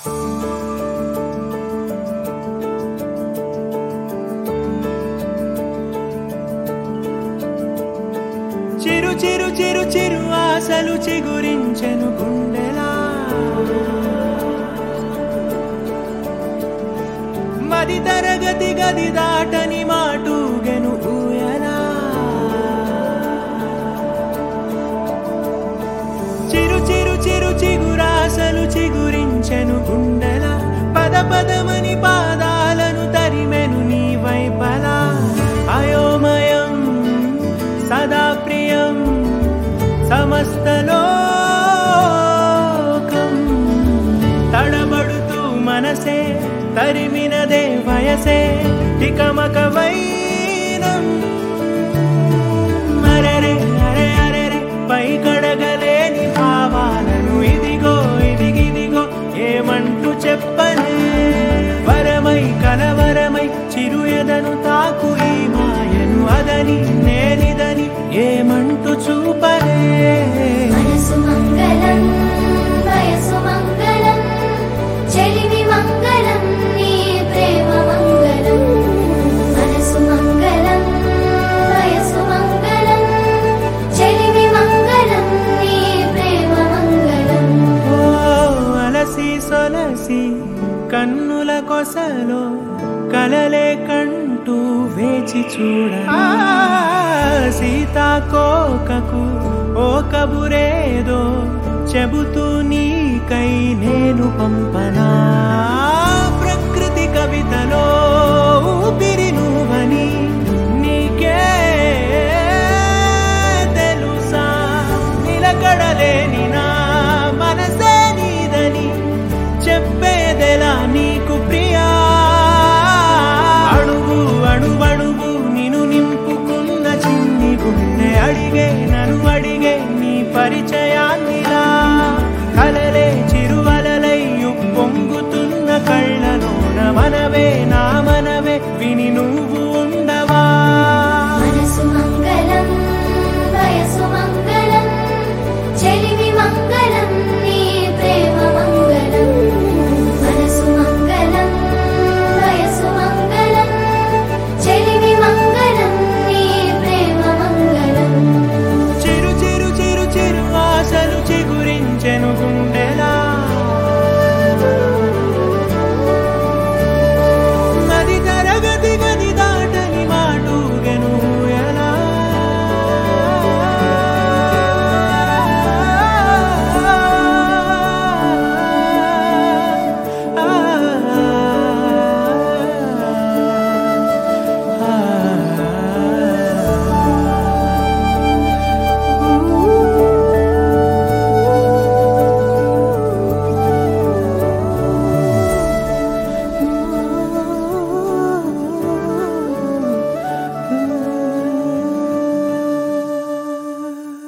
చిరు చిరు చిరు చిరు ఆశలు చిగురించెను గుండెలా, మది తరగతి గది దాటని మాటూగెను ఊయలా. చిరు చిరు చిరు చిగురాశలు చిగురించెను గుండెలా, పద పదమని పాదాలను తరిమెను నీ వైపలా. అయోమయం సదా ప్రియం సమస్తలోకం, తడబడుతూ మనసే తరిమినదే వయసే తికమక వైనం. అరెరే అరే అరెరే పై కడగలేని భావాలను ఇదిగో ఇదిగిదిగో ఏమంటూ చెప్పనే. వరమై కలవరమై చిరు ఎదను తాకు ఈ మాయను, అదని నేనిదని ఏమంటూ చూపనే. మనసు మంగళం వయసు మంగళం చెలిమి మంగళం నీ ప్రేమ మంగళం. మనసు మంగళం వయసు మంగళం చెలిమి మంగళం నీ ప్రేమ మంగళం. ఓ అలసి సొలసి కన్నుల కొసలో కలలే కంటూ వేచి చూడ, సీతాకోకకు ఓ కబురేదో చెబుతూ నీకై నేను పంపనా. ప్రకృతి కవితలో ఊపిరి నువ్వని నీకే తెలుసా, నిలకడలేని నా మనసే నీదని చెప్పేదెలా నీకు ప్రియా. అడుగు అడుగడుగు నిన్ను నింపుకున్న చిన్ని గుండె అడిగే నన్ను అడిగే నీ పరిచయాన్నిలా. కల